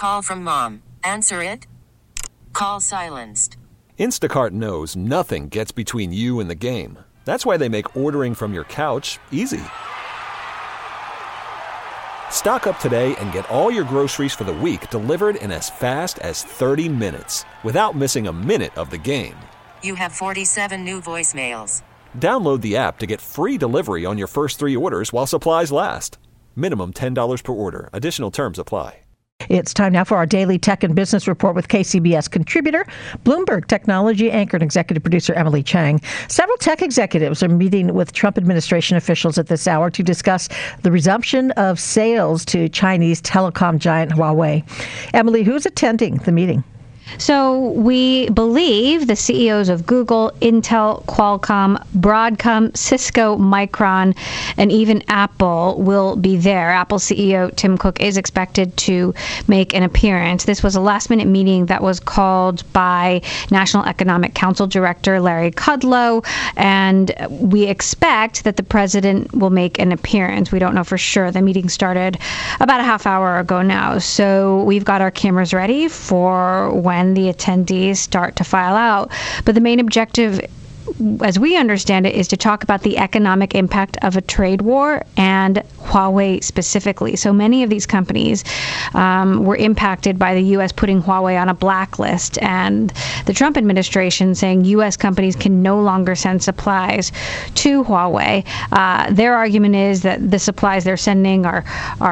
Call from mom. Answer it. Call silenced. Instacart knows nothing gets between you and the game. That's why they make ordering from your couch easy. Stock up today and get all your groceries for the week delivered in as fast as 30 minutes without missing a minute of the game. You have 47 new voicemails. Download the app to get free delivery on your first 3 orders while supplies last. Minimum $10 per order. Additional terms apply. It's time now for our daily tech and business report with KCBS contributor, Bloomberg technology anchor and executive producer Emily Chang. Several tech executives are meeting with Trump administration officials at this hour to discuss the resumption of sales to Chinese telecom giant Huawei. Emily, who's attending the meeting? So we believe the CEOs of Google, Intel, Qualcomm, Broadcom, Cisco, Micron, and even Apple will be there. Apple CEO Tim Cook is expected to make an appearance. This was a last-minute meeting that was called by National Economic Council Director Larry Kudlow, and we expect that the president will make an appearance. We don't know for sure. The meeting started about a half hour ago now, so we've got our cameras ready for when the attendees start to file out. But the main objective, as we understand it, is to talk about the economic impact of a trade war and Huawei specifically. So many of these companies were impacted by the U.S. putting Huawei on a blacklist, and the Trump administration saying U.S. companies can no longer send supplies to Huawei. Their argument is that the supplies they're sending are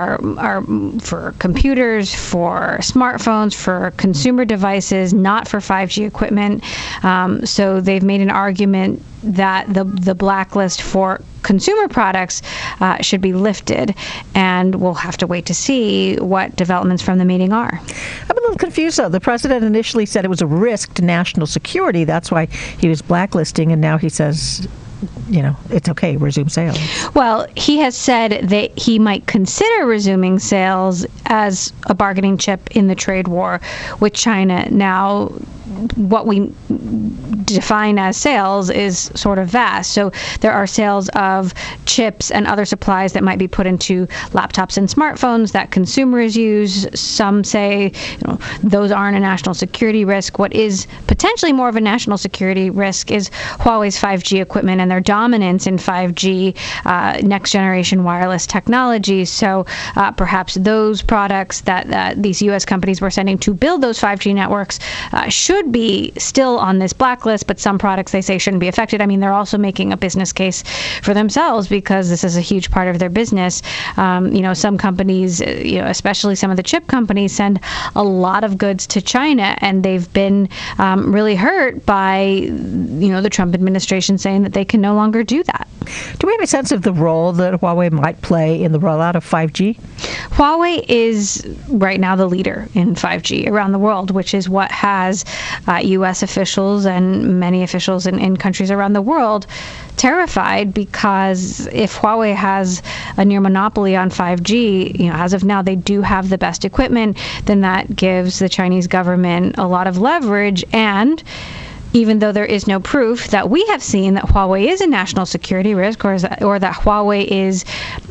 for computers, for smartphones, for consumer devices, not for 5G equipment. So they've made an argument that the blacklist for consumer products should be lifted, and we'll have to wait to see what developments from the meeting are. I'm a little confused, though. The president initially said it was a risk to national security. That's why he was blacklisting, and now he says, it's okay, resume sales. Well, he has said that he might consider resuming sales as a bargaining chip in the trade war with China. Now, what we define as sales is sort of vast. So there are sales of chips and other supplies that might be put into laptops and smartphones that consumers use. Some say those aren't a national security risk. What is potentially more of a national security risk is Huawei's 5G equipment and their dominance in 5G next generation wireless technology. So perhaps those products that these U.S. companies were sending to build those 5G networks should be still on this blacklist, but some products they say shouldn't be affected. I mean, they're also making a business case for themselves because this is a huge part of their business. Some companies, especially some of the chip companies, send a lot of goods to China, and they've been really hurt by, the Trump administration saying that they can no longer do that. Do we have a sense of the role that Huawei might play in the rollout of 5G? Huawei is right now the leader in 5G around the world, which is what has U.S. officials and many officials in countries around the world terrified, because if Huawei has a near monopoly on 5G, as of now they do have the best equipment, then that gives the Chinese government a lot of leverage. And even though there is no proof that we have seen that Huawei is a national security risk, or that Huawei is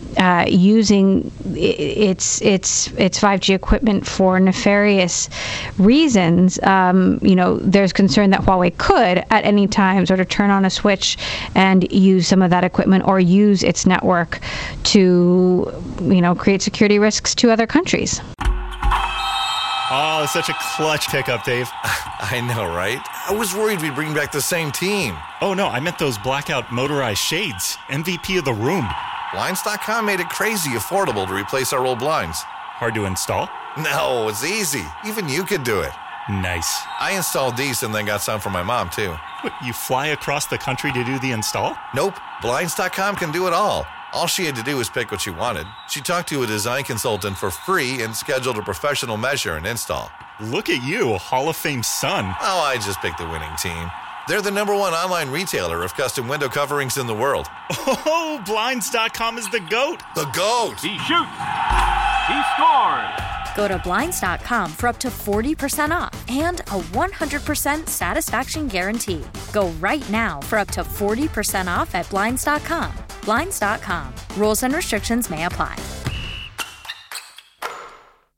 using its 5G equipment for nefarious reasons, there's concern that Huawei could at any time sort of turn on a switch and use some of that equipment or use its network to, create security risks to other countries. Oh, such a clutch pickup, Dave. I know, right? I was worried we'd bring back the same team. Oh, no, I meant those blackout motorized shades. MVP of the room. Blinds.com made it crazy affordable to replace our old blinds. Hard to install? No, it's easy. Even you could do it. Nice. I installed these and then got some for my mom, too. What, you fly across the country to do the install? Nope. Blinds.com can do it all. All she had to do was pick what she wanted. She talked to a design consultant for free and scheduled a professional measure and install. Look at you, a Hall of Fame son. Oh, I just picked the winning team. They're the #1 online retailer of custom window coverings in the world. Oh, Blinds.com is the GOAT. The GOAT! He shoots. He scores. Go to Blinds.com for up to 40% off and a 100% satisfaction guarantee. Go right now for up to 40% off at Blinds.com. Blinds.com. Rules and restrictions may apply.